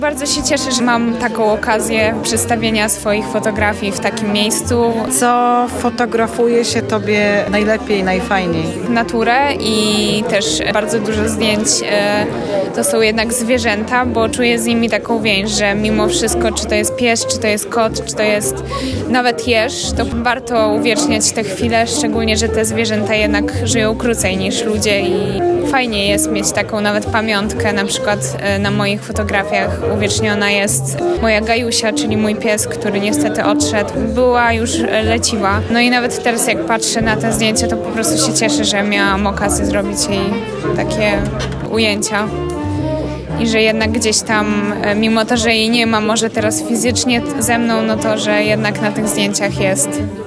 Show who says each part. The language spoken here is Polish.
Speaker 1: Bardzo się cieszę, że mam taką okazję przedstawienia swoich fotografii w takim miejscu.
Speaker 2: Co fotografuje się tobie najlepiej, najfajniej?
Speaker 1: Naturę i też bardzo dużo zdjęć to są jednak zwierzęta, bo czuję z nimi taką więź, że mimo wszystko, czy to jest pies, czy to jest kot, czy to jest nawet jeż, to warto uwieczniać te chwile, szczególnie, że te zwierzęta jednak żyją krócej niż ludzie i fajnie jest mieć taką nawet pamiątkę. Na przykład na moich fotografiach uwieczniona jest moja Gajusia, czyli mój pies, który niestety odszedł. Była już leciwa. No i nawet teraz jak patrzę na te zdjęcia, to po prostu się cieszę, że miałam okazję zrobić jej takie ujęcia. I że jednak gdzieś tam, mimo to, że jej nie ma może teraz fizycznie ze mną, no to, że jednak na tych zdjęciach jest.